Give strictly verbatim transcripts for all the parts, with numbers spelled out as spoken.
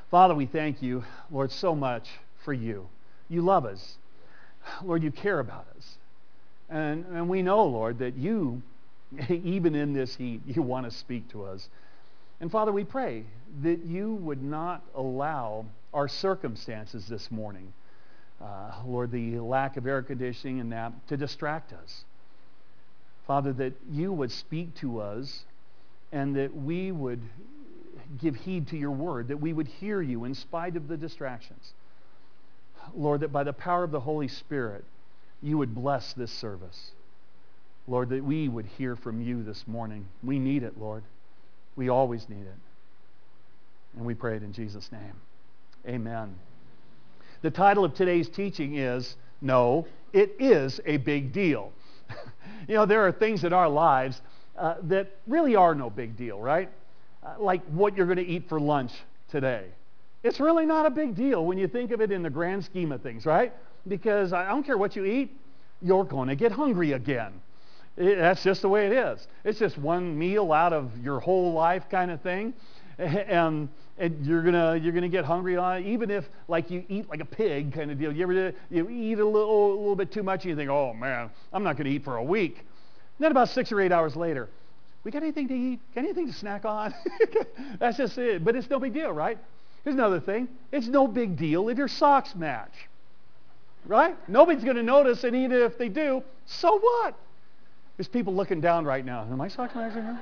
Father, we thank you, Lord, so much for you. You love us. Lord, you care about us. And, and we know, Lord, that you, even in this heat, you want to speak to us. And Father, we pray that you would not allow our circumstances this morning, uh, Lord, the lack of air conditioning and that, to distract us. Father, that you would speak to us and that we would give heed to your word, that we would hear you in spite of the distractions. Lord, that by the power of the Holy Spirit, you would bless this service. Lord, that we would hear from you this morning. We need it, Lord. We always need it. And we pray it in Jesus' name. Amen. The title of today's teaching is, No, It Is a Big Deal. You know, there are things in our lives uh, that really are no big deal, right? Uh, like what you're going to eat for lunch today. It's really not a big deal when you think of it in the grand scheme of things, right? Because I don't care what you eat, you're going to get hungry again. It, that's just the way it is. It's just one meal out of your whole life kind of thing. And, and you're gonna you're gonna get hungry on it, even if like you eat like a pig kind of deal. You ever you eat a little a little bit too much and you think, oh man, I'm not gonna eat for a week. And then about six or eight hours later, we got anything to eat? Got anything to snack on? That's just it. But it's no big deal, right? Here's another thing. It's no big deal if your socks match, right? Nobody's gonna notice, and even if they do, so what? There's people looking down right now. Are my socks matching?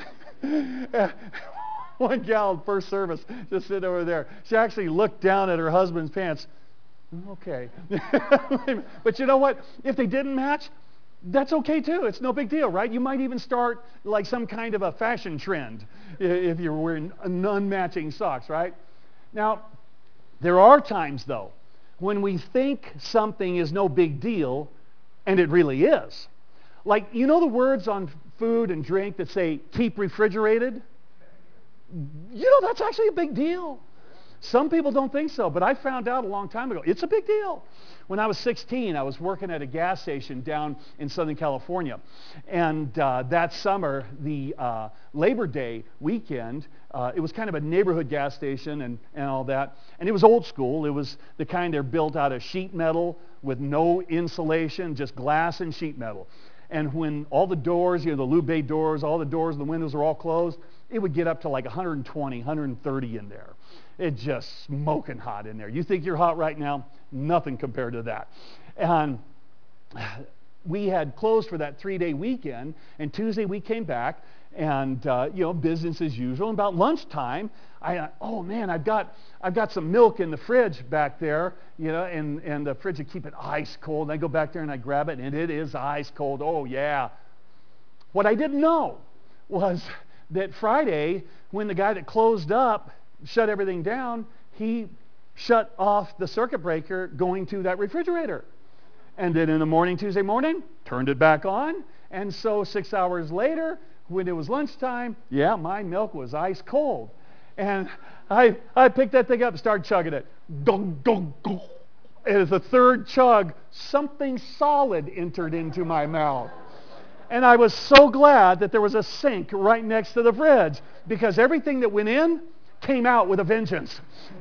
One gal in first service just sitting over there. She actually looked down at her husband's pants. Okay. But you know what? If they didn't match, that's okay too. It's no big deal, right? You might even start like some kind of a fashion trend if you're wearing unmatching socks, right? Now, there are times though when we think something is no big deal and it really is. Like, you know the words on food and drink that say, keep refrigerated? You know, that's actually a big deal. Some people don't think so, but I found out a long time ago, it's a big deal. When I was sixteen, I was working at a gas station down in Southern California. And uh, that summer, the uh, Labor Day weekend, uh, it was kind of a neighborhood gas station and, and all that. And it was old school. It was the kind they're built out of sheet metal with no insulation, just glass and sheet metal. And when all the doors, you know, the lube bay doors, all the doors and the windows were all closed, it would get up to like one hundred twenty, one hundred thirty in there. It's just smoking hot in there. You think you're hot right now? Nothing compared to that. And we had closed for that three-day weekend, and Tuesday we came back, and uh, you know, business as usual. And about lunchtime, I uh, oh man, I've got I've got some milk in the fridge back there, you know, and and the fridge would keep it ice cold. And I go back there and I grab it, and it is ice cold. Oh yeah. What I didn't know was that Friday, when the guy that closed up shut everything down, he shut off the circuit breaker going to that refrigerator. And then in the morning, Tuesday morning, turned it back on. And so six hours later, when it was lunchtime, yeah, my milk was ice cold. And I I picked that thing up and started chugging it. Dunk, dunk, dunk. And as the third chug, something solid entered into my mouth. And I was so glad that there was a sink right next to the fridge, because everything that went in came out with a vengeance.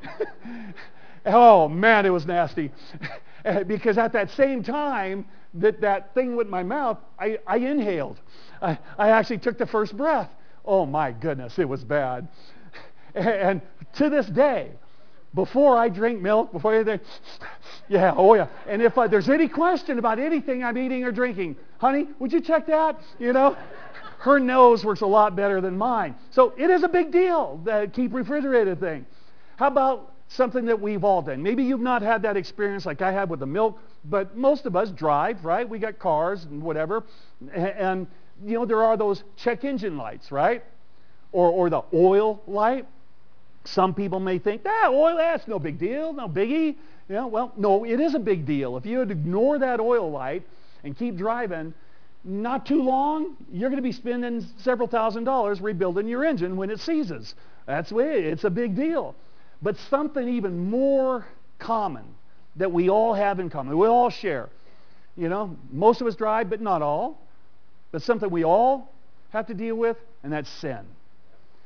Oh man, it was nasty. Because at that same time that that thing with my mouth, I, I inhaled. I, I actually took the first breath. Oh my goodness, it was bad. And to this day, before I drink milk, before anything, yeah, oh yeah. And if uh, there's any question about anything I'm eating or drinking, honey, would you check that? You know, her nose works a lot better than mine. So it is a big deal, that keep refrigerated thing. How about something that we've all done? Maybe you've not had that experience like I had with the milk, but most of us drive, right? We got cars and whatever. And, and you know, there are those check engine lights, right? Or, or the oil light. Some people may think, ah, oil, that's no big deal, no biggie. You know, well, no, it is a big deal. If you would ignore that oil light and keep driving, not too long, you're going to be spending several thousand dollars rebuilding your engine when it seizes. That's the way it is. It's a big deal. But something even more common that we all have in common, we all share. You know, most of us drive, but not all. But something we all have to deal with, and that's sin.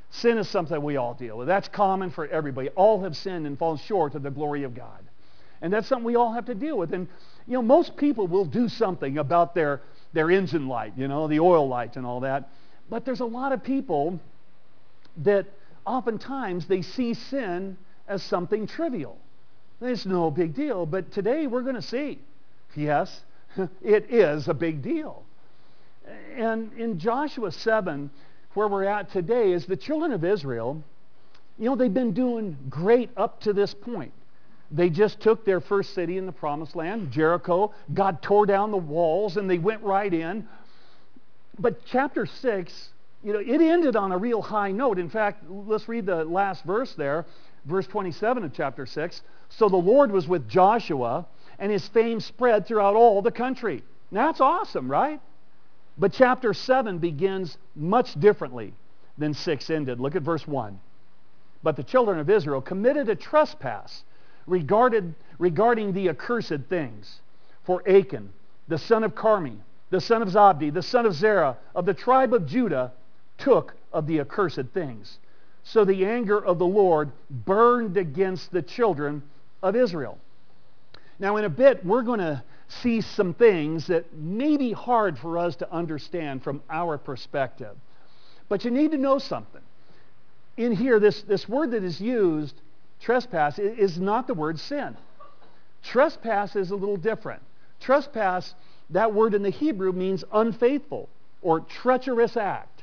Sin is something we all deal with. That's common for everybody. All have sinned and fallen short of the glory of God. And that's something we all have to deal with. And, you know, most people will do something about their, their engine light, you know, the oil light and all that. But there's a lot of people that oftentimes they see sin as something trivial. It's no big deal. But today we're going to see, yes, it is a big deal. And in Joshua seven, where we're at today, is the children of Israel, you know, they've been doing great up to this point. They just took their first city in the promised land, Jericho. God tore down the walls and they went right in. But chapter six, you know, it ended on a real high note. In fact, let's read the last verse there, verse twenty-seven of chapter six. So the Lord was with Joshua, and his fame spread throughout all the country. Now, that's awesome, right? But chapter seven begins much differently than six ended. Look at verse one. But the children of Israel committed a trespass regarded, regarding the accursed things. For Achan, the son of Carmi, the son of Zabdi, the son of Zerah, of the tribe of Judah, took of the accursed things. So the anger of the Lord burned against the children of Israel. Now in a bit, we're going to see some things that may be hard for us to understand from our perspective. But you need to know something. In here, this, this word that is used, trespass, is not the word sin. Trespass is a little different. Trespass, that word in the Hebrew means unfaithful or treacherous act.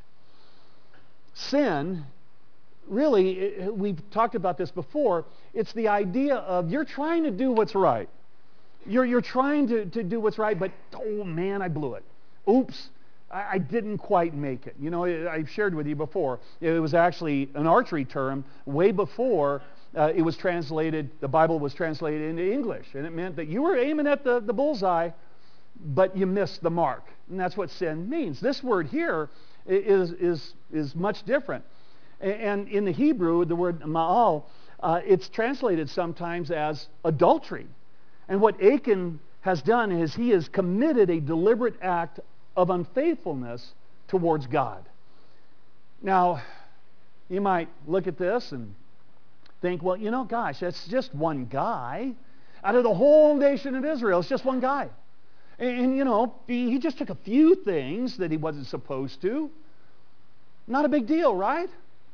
Sin, really, we've talked about this before, it's the idea of you're trying to do what's right. You're, you're trying to, to do what's right, but, oh man, I blew it. Oops, I, I didn't quite make it. You know, I've shared with you before, it was actually an archery term way before uh, it was translated, the Bible was translated into English. And it meant that you were aiming at the, the bullseye, but you missed the mark. And that's what sin means. This word here is, is, is much different. And in the Hebrew, the word ma'al, uh, it's translated sometimes as adultery. And what Achan has done is he has committed a deliberate act of unfaithfulness towards God. Now, you might look at this and think, well, you know, gosh, that's just one guy. Out of the whole nation of Israel, it's just one guy. And, and you know, he, he just took a few things that he wasn't supposed to. Not a big deal, right?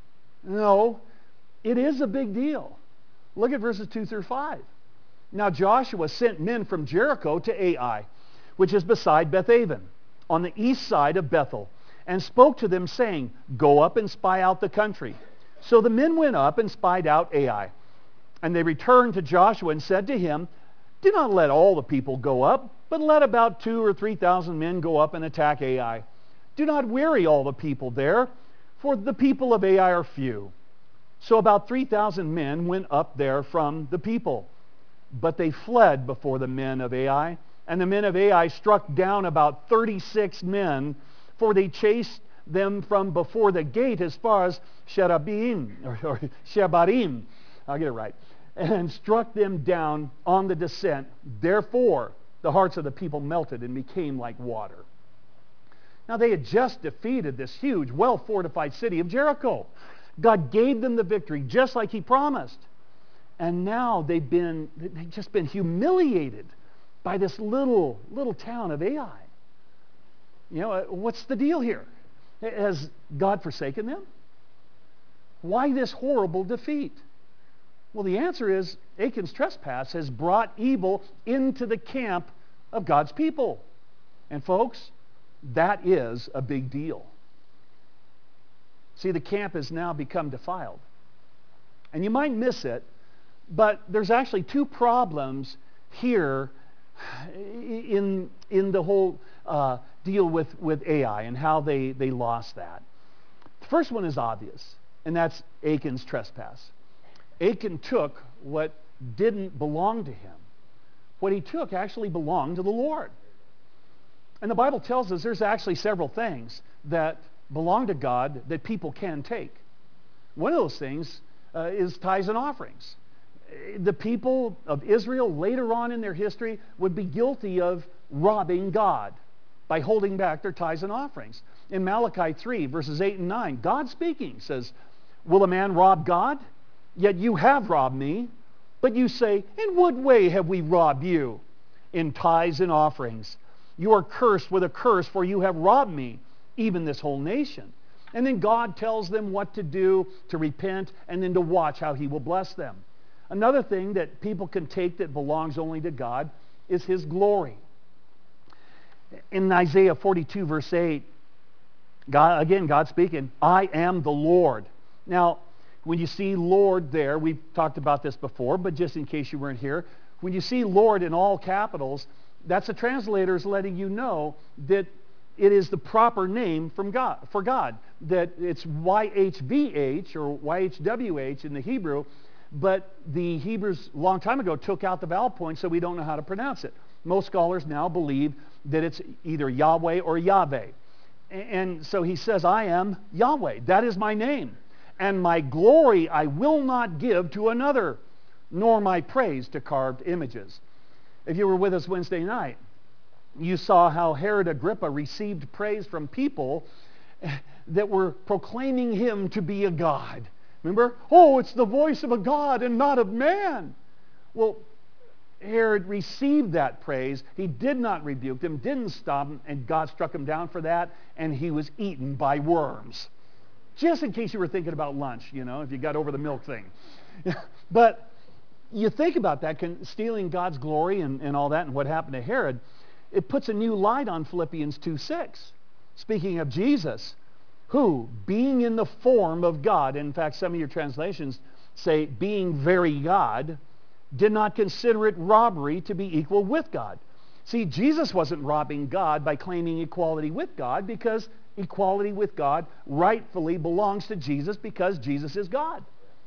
No, it is a big deal. Look at verses two through five. Now Joshua sent men from Jericho to Ai, which is beside Bethaven, on the east side of Bethel, and spoke to them, saying, Go up and spy out the country. So the men went up and spied out Ai. And they returned to Joshua and said to him, Do not let all the people go up, but let about two or three thousand men go up and attack Ai. Do not weary all the people there, for the people of Ai are few. So about three thousand men went up there from the people. But they fled before the men of Ai, and the men of Ai struck down about thirty-six men, for they chased them from before the gate as far as Sherabaim, or, or Shebarim, I'll get it right, and struck them down on the descent. Therefore, the hearts of the people melted and became like water. Now they had just defeated this huge, well-fortified city of Jericho. God gave them the victory just like he promised. And now they've been, they've just been humiliated by this little, little town of Ai. You know, what's the deal here? Has God forsaken them? Why this horrible defeat? Well, the answer is Achan's trespass has brought evil into the camp of God's people. And folks, that is a big deal. See, the camp has now become defiled. And you might miss it, but there's actually two problems here in, in the whole uh, deal with, with Ai and how they, they lost that. The first one is obvious, and that's Achan's trespass. Achan took what didn't belong to him. What he took actually belonged to the Lord. And the Bible tells us there's actually several things that belong to God that people can take. One of those things uh, is tithes and offerings. The people of Israel later on in their history would be guilty of robbing God by holding back their tithes and offerings. In Malachi three, verses eight and nine, God speaking says, Will a man rob God? Yet you have robbed me. But you say, in what way have we robbed you? In tithes and offerings. You are cursed with a curse, for you have robbed me, even this whole nation. And then God tells them what to do, to repent, and then to watch how he will bless them. Another thing that people can take that belongs only to God is his glory. In Isaiah forty-two, verse eight, God, again, God speaking, I am the Lord. Now, when you see Lord there, we've talked about this before, but just in case you weren't here, when you see Lord in all capitals, that's the translators letting you know that it is the proper name from God, for God, that it's Y H V H or Y H W H in the Hebrew, but the Hebrews a long time ago took out the vowel point, so we don't know how to pronounce it. Most scholars now believe that it's either Yahweh or Yahweh. And so he says, I am Yahweh. That is my name. And my glory I will not give to another, nor my praise to carved images. If you were with us Wednesday night, you saw how Herod Agrippa received praise from people that were proclaiming him to be a god. Remember? Oh, it's the voice of a god and not of man. Well, Herod received that praise. He did not rebuke them, didn't stop him, and God struck him down for that, and he was eaten by worms. Just in case you were thinking about lunch, you know, if you got over the milk thing. But you think about that, stealing God's glory and, and all that, and what happened to Herod, it puts a new light on Philippians two six. Speaking of Jesus, who, being in the form of God, in fact, some of your translations say, being very God, did not consider it robbery to be equal with God. See, Jesus wasn't robbing God by claiming equality with God, because equality with God rightfully belongs to Jesus because Jesus is God.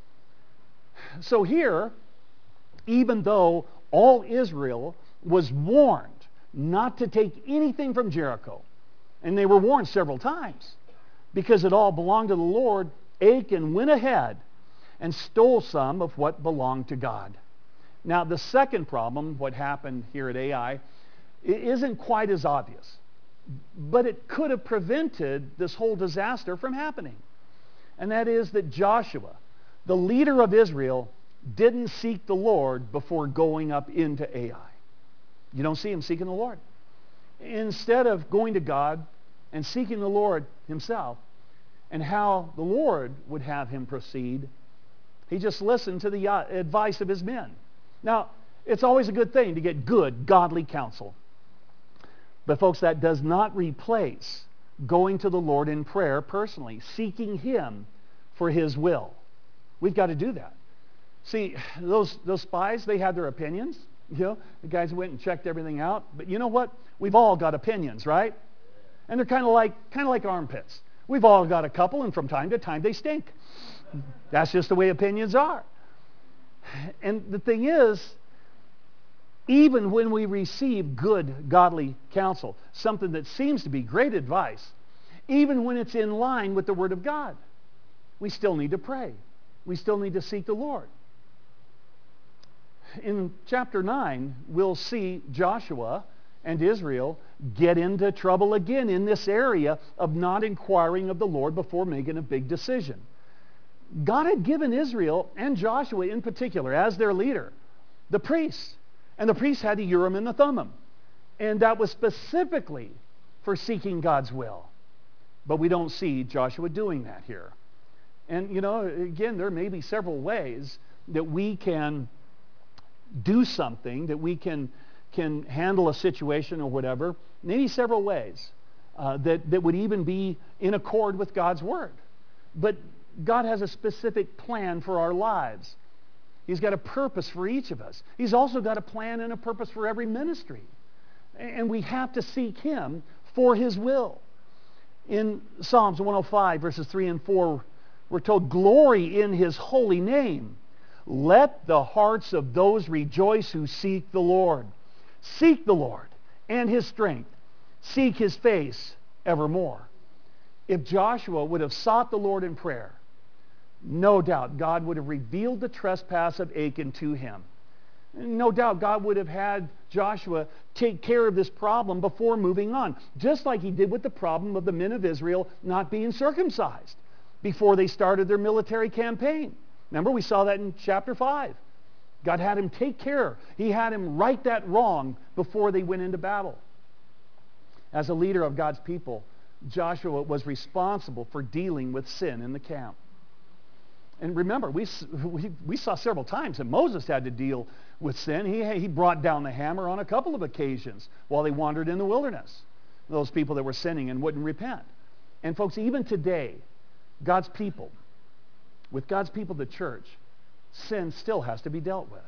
So here, even though all Israel was warned not to take anything from Jericho, and they were warned several times, because it all belonged to the Lord, Achan went ahead and stole some of what belonged to God. Now, the second problem, what happened here at Ai, it isn't quite as obvious, but it could have prevented this whole disaster from happening. And that is that Joshua, the leader of Israel, didn't seek the Lord before going up into Ai. You don't see him seeking the Lord. Instead of going to God and seeking the Lord himself and how the Lord would have him proceed, he just listened to the advice of his men. Now, it's always a good thing to get good, godly counsel. But folks, that does not replace going to the Lord in prayer personally, seeking him for his will. We've got to do that. See, those, those spies, they had their opinions. You know, the guys went and checked everything out. But you know what? We've all got opinions, right? And they're kind of like, kind of like armpits. We've all got a couple, and from time to time they stink. That's just the way opinions are. And the thing is, even when we receive good, godly counsel, something that seems to be great advice, even when it's in line with the Word of God, we still need to pray. We still need to seek the Lord. In chapter nine, we'll see Joshua and Israel get into trouble again in this area of not inquiring of the Lord before making a big decision. God had given Israel, and Joshua in particular, as their leader, the priests. And the priests had the Urim and the Thummim. And that was specifically for seeking God's will. But we don't see Joshua doing that here. And, you know, again, there may be several ways that we can do something, that we can, can handle a situation or whatever. Maybe several ways uh, that, that would even be in accord with God's Word. But God has a specific plan for our lives. He's got a purpose for each of us. He's also got a plan and a purpose for every ministry. And we have to seek him for his will. In Psalms one oh five, verses three and four, we're told, glory in his holy name. Let the hearts of those rejoice who seek the Lord. Seek the Lord and his strength. Seek his face evermore. If Joshua would have sought the Lord in prayer, no doubt God would have revealed the trespass of Achan to him. No doubt God would have had Joshua take care of this problem before moving on, just like he did with the problem of the men of Israel not being circumcised. before they started their military campaign. Remember, we saw that in chapter five. God had him take care. He had him right that wrong before they went into battle. As a leader of God's people, Joshua was responsible for dealing with sin in the camp. And remember, we, we, we saw several times that Moses had to deal with sin. He, he brought down the hammer on a couple of occasions while they wandered in the wilderness. Those people that were sinning and wouldn't repent. And folks, even today, God's people, with God's people, the church, sin still has to be dealt with.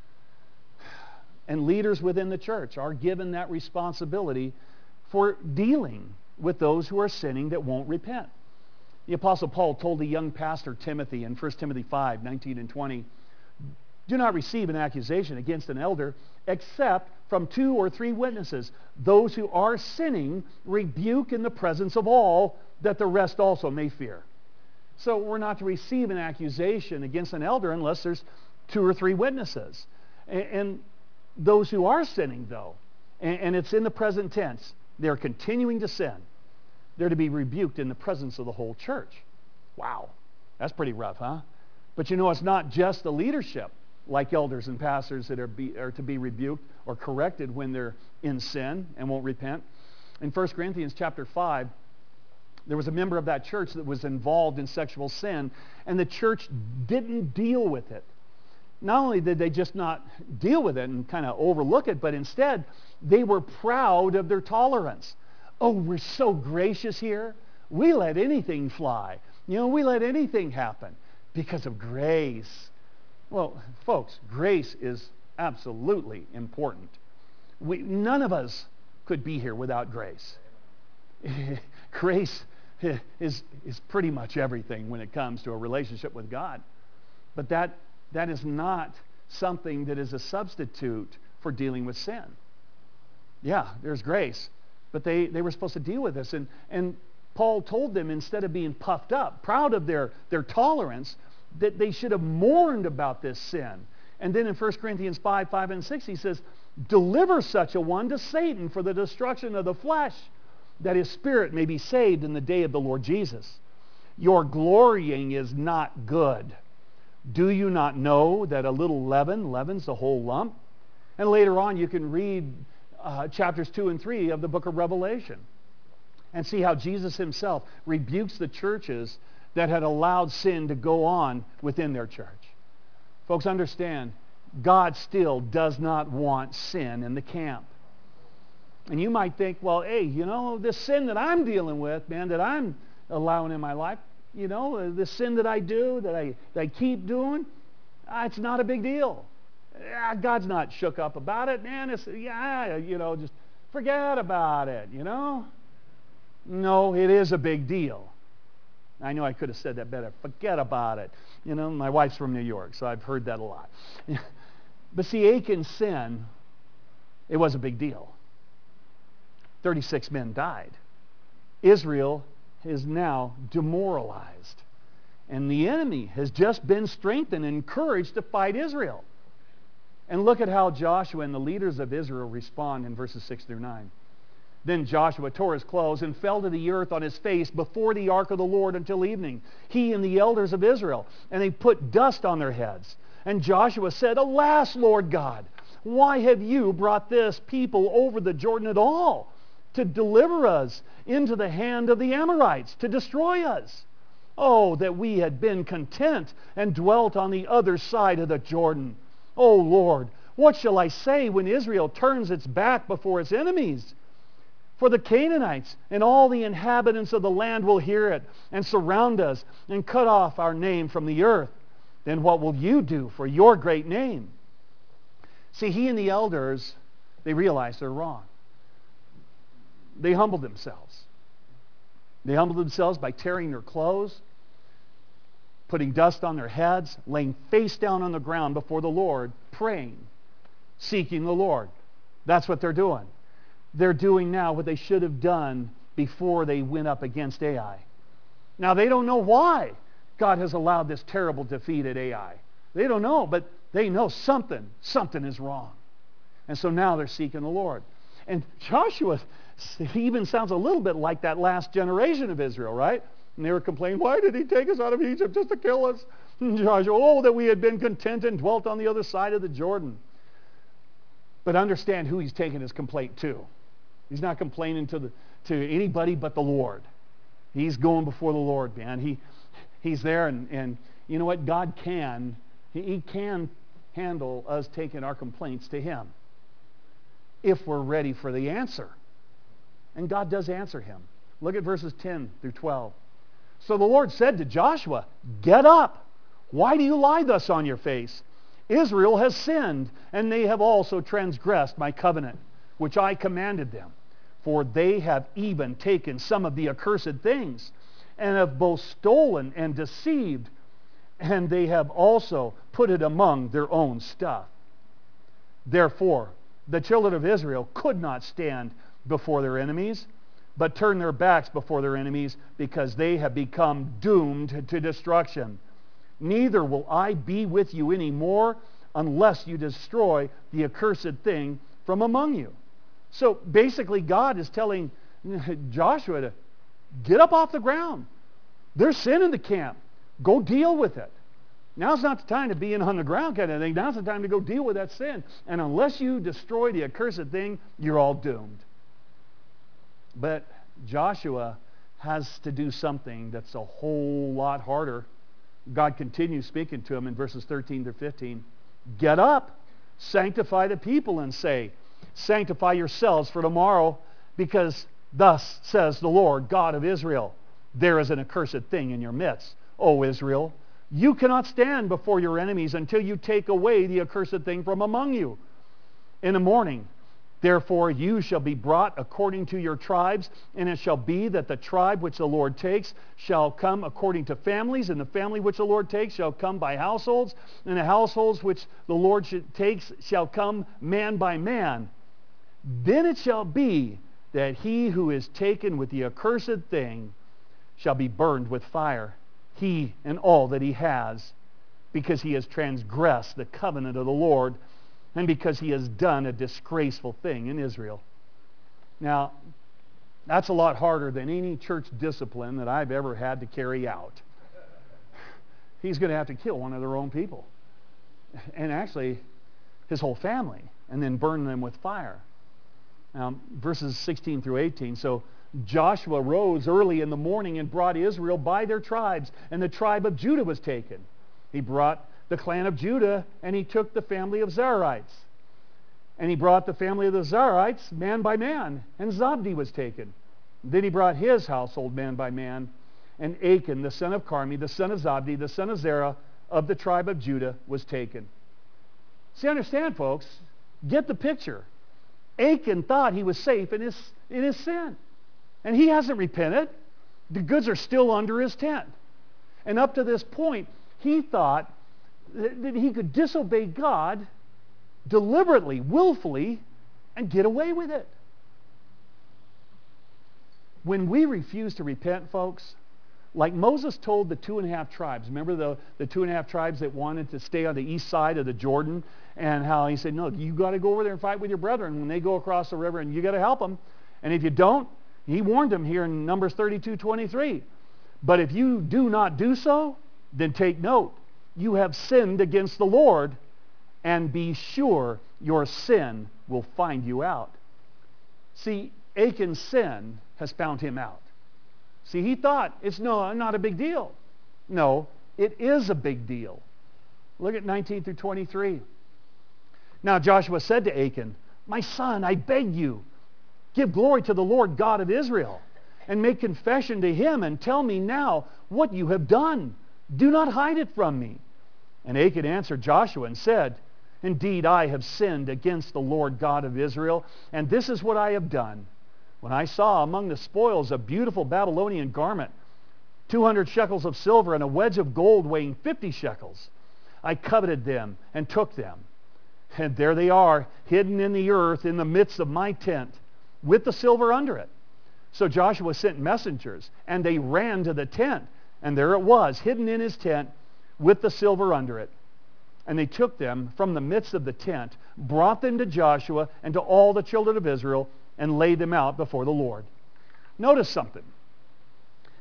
And leaders within the church are given that responsibility for dealing with those who are sinning that won't repent. The Apostle Paul told the young pastor Timothy in First Timothy five, nineteen and twenty, do not receive an accusation against an elder except from two or three witnesses. Those who are sinning rebuke in the presence of all, that the rest also may fear. So we're not to receive an accusation against an elder unless there's two or three witnesses. And, and those who are sinning, though, and, and it's in the present tense, they're continuing to sin. They're to be rebuked in the presence of the whole church. Wow, that's pretty rough, huh? But you know, it's not just the leadership, like elders and pastors, that are, be, are to be rebuked or corrected when they're in sin and won't repent. In First Corinthians chapter five, there was a member of that church that was involved in sexual sin, and the church didn't deal with it. Not only did they just not deal with it and kind of overlook it, but instead they were proud of their tolerance. Oh, we're so gracious here. We let anything fly. You know, we let anything happen because of grace. Well, folks, grace is absolutely important. We, none of us could be here without grace. Grace is, is pretty much everything when it comes to a relationship with God. But that, that is not something that is a substitute for dealing with sin. Yeah, there's grace. But they, they were supposed to deal with this. And, and Paul told them, instead of being puffed up, proud of their, their tolerance, that they should have mourned about this sin. And then in First Corinthians five, five and six, he says, deliver such a one to Satan for the destruction of the flesh, that his spirit may be saved in the day of the Lord Jesus. Your glorying is not good. Do you not know that a little leaven leavens the whole lump? And later on you can read uh, chapters two and three of the book of Revelation and see how Jesus himself rebukes the churches that had allowed sin to go on within their church. Folks, understand, God still does not want sin in the camp. And you might think, well, hey, you know, this sin that I'm dealing with, man, that I'm allowing in my life, you know, the sin that I do, that I, that I keep doing, uh, it's not a big deal. Uh, God's not shook up about it, man. It's, yeah, you know, just forget about it, you know. No, it is a big deal. I know I could have said that better. Forget about it. You know, my wife's from New York, so I've heard that a lot. But see, Achan's sin, it was a big deal. thirty-six men died. Israel is now demoralized. And the enemy has just been strengthened and encouraged to fight Israel. And look at how Joshua and the leaders of Israel respond in verses six through nine. Then Joshua tore his clothes and fell to the earth on his face before the ark of the Lord until evening, he and the elders of Israel. And they put dust on their heads. And Joshua said, Alas, Lord God, why have you brought this people over the Jordan at all, to deliver us into the hand of the Amorites, to destroy us? Oh, that we had been content and dwelt on the other side of the Jordan. Oh, Lord, what shall I say when Israel turns its back before its enemies? For the Canaanites and all the inhabitants of the land will hear it and surround us and cut off our name from the earth. Then what will you do for your great name? See, he and the elders, they realized they're wrong. They humbled themselves. They humbled themselves by tearing their clothes, putting dust on their heads, laying face down on the ground before the Lord, praying, seeking the Lord. That's what they're doing. They're doing now what they should have done before they went up against Ai. Now, they don't know why God has allowed this terrible defeat at Ai. They don't know, but they know something, something is wrong. And so now they're seeking the Lord. And Joshua, he even sounds a little bit like that last generation of Israel, right? And they were complaining, why did he take us out of Egypt just to kill us? And Joshua, oh, that we had been content and dwelt on the other side of the Jordan. But understand who he's taking his complaint to. He's not complaining to, the, to anybody but the Lord. He's going before the Lord, man. He, he's there, and, and you know what? God can, he, he can handle us taking our complaints to him if we're ready for the answer. And God does answer him. Look at verses ten through twelve. So the Lord said to Joshua, get up. Why do you lie thus on your face? Israel has sinned, and they have also transgressed my covenant, which I commanded them. For they have even taken some of the accursed things, and have both stolen and deceived, and they have also put it among their own stuff. Therefore, the children of Israel could not stand before their enemies, but turn their backs before their enemies, because they have become doomed to destruction. Neither will I be with you anymore unless you destroy the accursed thing from among you. So basically God is telling Joshua to get up off the ground. There's sin in the camp. Go deal with it. Now's not the time to be in on the ground kind of thing. Now's the time to go deal with that sin. And unless you destroy the accursed thing, you're all doomed. But Joshua has to do something that's a whole lot harder. God continues speaking to him in verses thirteen through fifteen. Get up, sanctify the people, and say, sanctify yourselves for tomorrow, because thus says the Lord God of Israel, there is an accursed thing in your midst, O Israel. You cannot stand before your enemies until you take away the accursed thing from among you. In the morning, therefore, you shall be brought according to your tribes, and it shall be that the tribe which the Lord takes shall come according to families, and the family which the Lord takes shall come by households, and the households which the Lord takes shall come man by man. Then it shall be that he who is taken with the accursed thing shall be burned with fire, he and all that he has, because he has transgressed the covenant of the Lord, and because he has done a disgraceful thing in Israel. Now, that's a lot harder than any church discipline that I've ever had to carry out. He's going to have to kill one of their own people, and actually his whole family, and then burn them with fire. Now, verses sixteen through eighteen. So Joshua rose early in the morning and brought Israel by their tribes, and the tribe of Judah was taken. He brought the clan of Judah, and he took the family of Zerarites. And he brought the family of the Zerarites man by man, and Zabdi was taken. Then he brought his household man by man, and Achan, the son of Carmi, the son of Zabdi, the son of Zerah, of the tribe of Judah, was taken. See, understand, folks, get the picture. Achan thought he was safe in his, in his sin. And he hasn't repented. The goods are still under his tent. And up to this point, he thought that he could disobey God deliberately, willfully, and get away with it. When we refuse to repent, folks, like Moses told the two and a half tribes, remember the, the two and a half tribes that wanted to stay on the east side of the Jordan, and how he said, no, you got to go over there and fight with your brethren when they go across the river, and you got to help them. And if you don't, he warned them here in Numbers thirty-two twenty-three. But if you do not do so, then take note. You have sinned against the Lord, and be sure your sin will find you out. See, Achan's sin has found him out. See, he thought it's no, not a big deal. No, it is a big deal. Look at nineteen through twenty-three. Now Joshua said to Achan, my son, I beg you, give glory to the Lord God of Israel, and make confession to him, and tell me now what you have done. Do not hide it from me. And Achan answered Joshua and said, indeed, I have sinned against the Lord God of Israel, and this is what I have done. When I saw among the spoils a beautiful Babylonian garment, two hundred shekels of silver, and a wedge of gold weighing fifty shekels, I coveted them and took them. And there they are, hidden in the earth in the midst of my tent, with the silver under it. So Joshua sent messengers, and they ran to the tent, and there it was, hidden in his tent, with the silver under it. And they took them from the midst of the tent, brought them to Joshua and to all the children of Israel, and laid them out before the Lord. Notice something.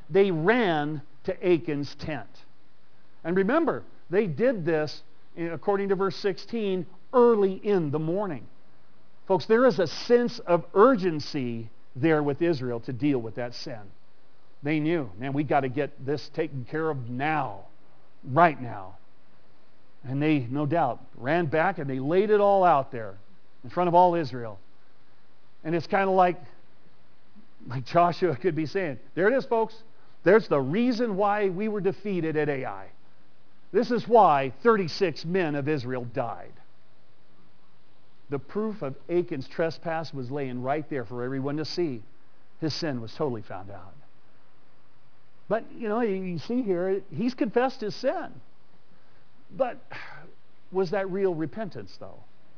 they ran to Achan's tent. And remember, they did this, according to verse sixteen, early in the morning. Folks, there is a sense of urgency there with Israel to deal with that sin. They knew, man, we got to get this taken care of now, right now. And they, no doubt, ran back and they laid it all out there in front of all Israel. And it's kind of like, like Joshua could be saying, there it is, folks. There's the reason why we were defeated at Ai. This is why thirty-six men of Israel died. The proof of Achan's trespass was laying right there for everyone to see. His sin was totally found out. But, you know, you see here, he's confessed his sin. But was that real repentance, though?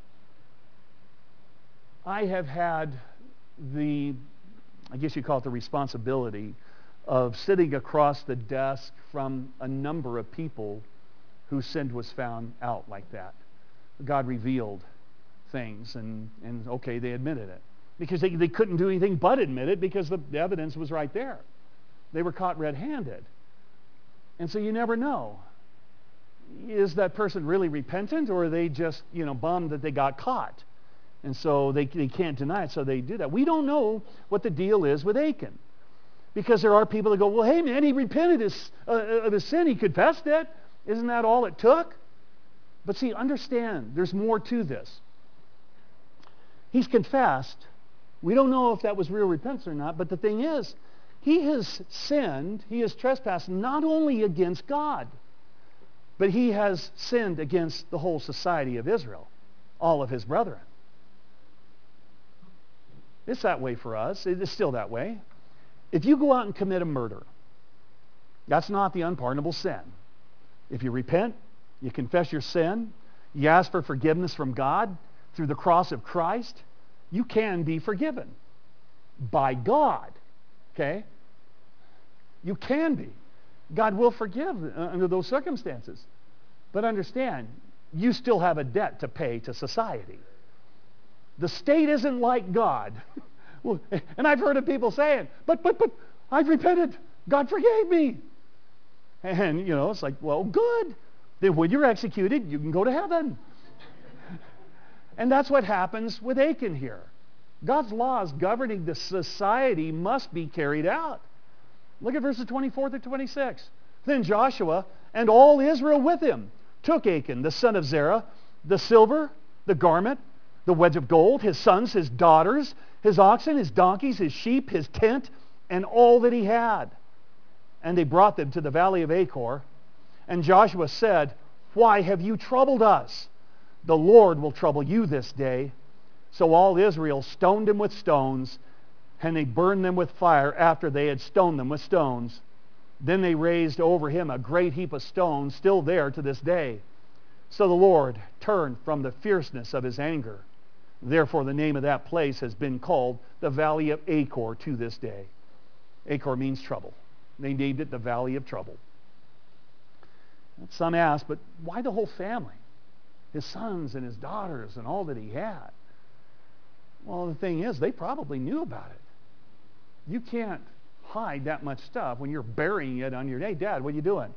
I have had the, I guess you call it the responsibility of sitting across the desk from a number of people whose sin was found out like that. God revealed things, and, and okay, they admitted it. Because they, they couldn't do anything but admit it because the, the evidence was right there. They were caught red-handed. And so you never know. Is that person really repentant, or are they just, you know, bummed that they got caught? And so they, they can't deny it, so they do that. We don't know what the deal is with Achan. Because there are people that go, well, hey, man, he repented his, uh, of his sin. He confessed it. Isn't that all it took? But see, understand, there's more to this. He's confessed. We don't know if that was real repentance or not, but the thing is, he has sinned, he has trespassed not only against God, but he has sinned against the whole society of Israel, all of his brethren. It's that way for us. It is still that way. If you go out and commit a murder, that's not the unpardonable sin. If you repent, you confess your sin, you ask for forgiveness from God through the cross of Christ, you can be forgiven by God. Okay? You can be. God will forgive under those circumstances. But understand, you still have a debt to pay to society. The state isn't like God. Well, and I've heard of people saying, but, but, but, I've repented. God forgave me. And, you know, it's like, well, good. Then when you're executed, you can go to heaven. And that's what happens with Achan here. God's laws governing the society must be carried out. Look at verses twenty-four through twenty-six. Then Joshua and all Israel with him took Achan, the son of Zerah, the silver, the garment, the wedge of gold, his sons, his daughters, his oxen, his donkeys, his sheep, his tent, and all that he had. And they brought them to the valley of Achor. And Joshua said, why have you troubled us? The Lord will trouble you this day. So all Israel stoned him with stones, and they burned them with fire after they had stoned them with stones. Then they raised over him a great heap of stones, still there to this day. So the Lord turned from the fierceness of his anger. Therefore the name of that place has been called the Valley of Achor to this day. Achor means trouble. They named it the Valley of Trouble. And some ask, but why the whole family? His sons and his daughters and all that he had. Well, the thing is, they probably knew about it. You can't hide that much stuff when you're burying it on your, hey, Dad, what are you doing?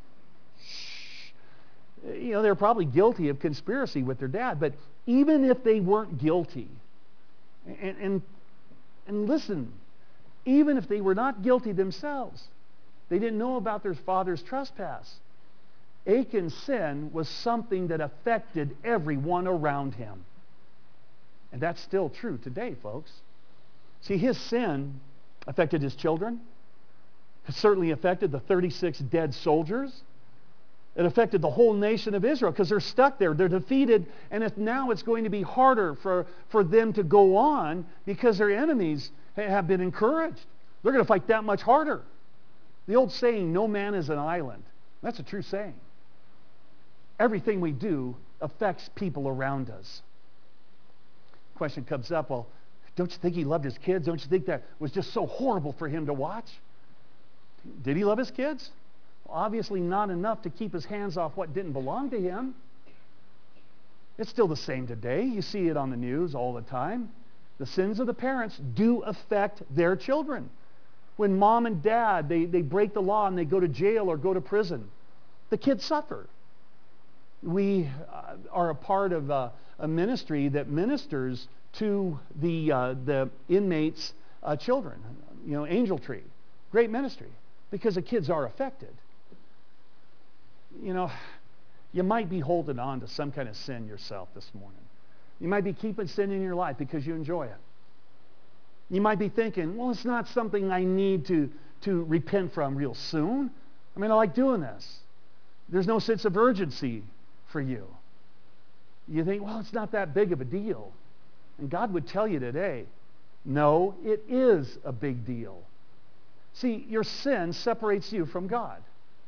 Shh. You know, they're probably guilty of conspiracy with their dad, but even if they weren't guilty, and, and, and listen, even if they were not guilty themselves, they didn't know about their father's trespass. Achan's sin was something that affected everyone around him. And that's still true today, folks. See, his sin affected his children. It certainly affected the thirty-six dead soldiers. It affected the whole nation of Israel because they're stuck there. They're defeated, and if now it's going to be harder for, for them to go on because their enemies have been encouraged. They're going to fight that much harder. The old saying, no man is an island. That's a true saying. Everything we do affects people around us. Question comes up, well, don't you think he loved his kids? Don't you think that was just so horrible for him to watch? Did he love his kids? Well, obviously not enough to keep his hands off what didn't belong to him. It's still the same today. You see it on the news all the time. The sins of the parents do affect their children. When mom and dad, they, they break the law and they go to jail or go to prison, the kids suffer. We uh, are a part of a, a ministry that ministers to the, uh, the inmates' uh, children. You know, Angel Tree. Great ministry because the kids are affected. You know, you might be holding on to some kind of sin yourself this morning. You might be keeping sin in your life because you enjoy it. You might be thinking, well, it's not something I need to, to repent from real soon. I mean, I like doing this. There's no sense of urgency for you. You think, well, it's not that big of a deal. And God would tell you today, no, it is a big deal. See, your sin separates you from God.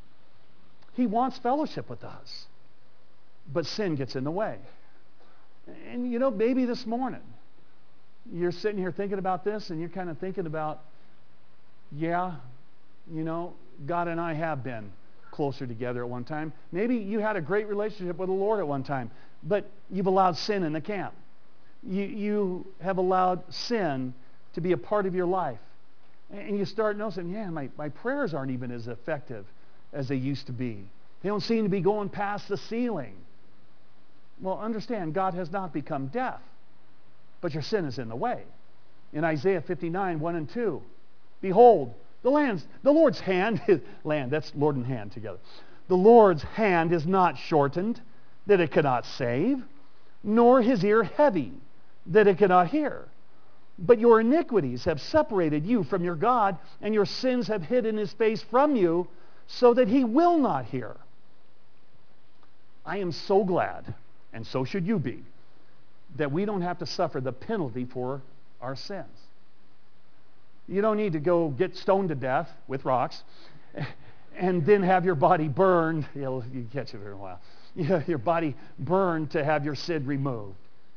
He wants fellowship with us. But sin gets in the way. And you know, maybe this morning, you're sitting here thinking about this and you're kind of thinking about, yeah, you know, God and I have been closer together at one time. Maybe you had a great relationship with the Lord at one time, but you've allowed sin in the camp. You, you have allowed sin to be a part of your life. And you start noticing, yeah, my, my prayers aren't even as effective as they used to be. They don't seem to be going past the ceiling. Well, understand, God has not become deaf, but your sin is in the way. In Isaiah fifty-nine, one and two, behold, the land's, the Lord's hand, is, land, that's Lord and hand together. The Lord's hand is not shortened, that it cannot save, nor his ear heavy, that it cannot hear. But your iniquities have separated you from your God, and your sins have hidden his face from you, so that he will not hear. I am so glad, and so should you be, that we don't have to suffer the penalty for our sins. You don't need to go get stoned to death with rocks and then have your body burned. You can catch it in a while. Your body burned to have your sin removed.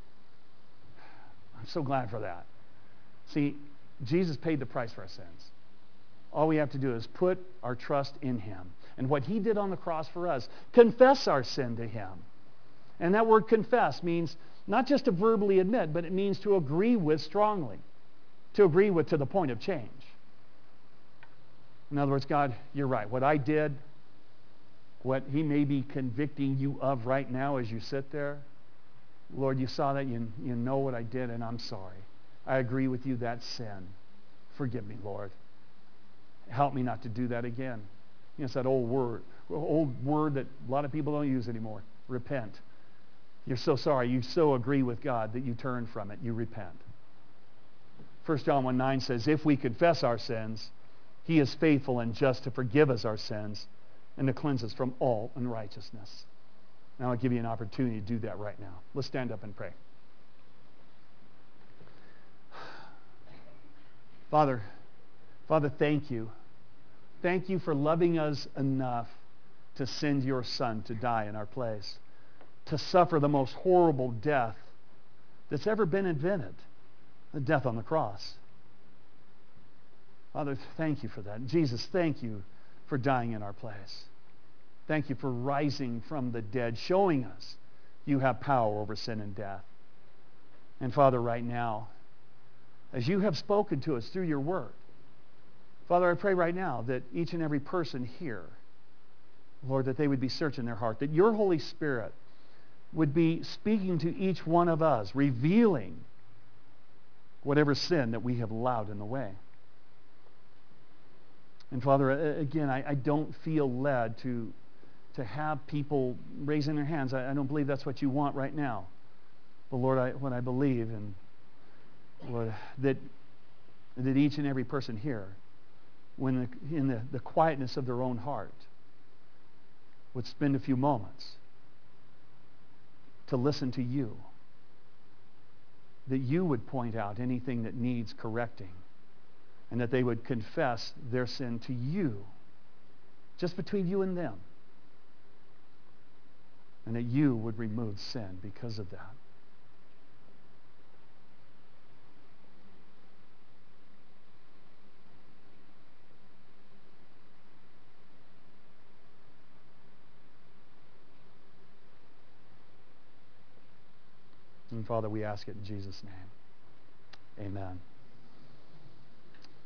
I'm so glad for that. See, Jesus paid the price for our sins. All we have to do is put our trust in him. And what he did on the cross for us, confess our sin to him. And that word confess means not just to verbally admit, but it means to agree with strongly. To agree with to the point of change. In other words, God, you're right. What I did, what he may be convicting you of right now as you sit there, Lord, you saw that, you, you know what I did, and I'm sorry. I agree with you, that's sin. Forgive me, Lord. Help me not to do that again. You know, it's that old word, old word that a lot of people don't use anymore. Repent. You're so sorry. You so agree with God that you turn from it. You repent. First John one nine says, if we confess our sins, he is faithful and just to forgive us our sins and to cleanse us from all unrighteousness. Now I'll give you an opportunity to do that right now. Let's stand up and pray. Father, Father, thank you. Thank you for loving us enough to send your Son to die in our place, to suffer the most horrible death that's ever been invented, the death on the cross. Father, thank you for that. Jesus, thank you for dying in our place. Thank you for rising from the dead, showing us you have power over sin and death. And Father, right now, as you have spoken to us through your word, Father, I pray right now that each and every person here, Lord, that they would be searching their heart, that your Holy Spirit would be speaking to each one of us, revealing whatever sin that we have allowed in the way. And Father, again, I, I don't feel led to, to have people raising their hands. I, I don't believe that's what you want right now. But Lord, I, what I believe, and Lord, that, that each and every person here, when the, in the, the quietness of their own heart, would spend a few moments to listen to you, that you would point out anything that needs correcting, and that they would confess their sin to you, just between you and them, and that you would remove sin because of that. And Father, we ask it in Jesus' name. Amen.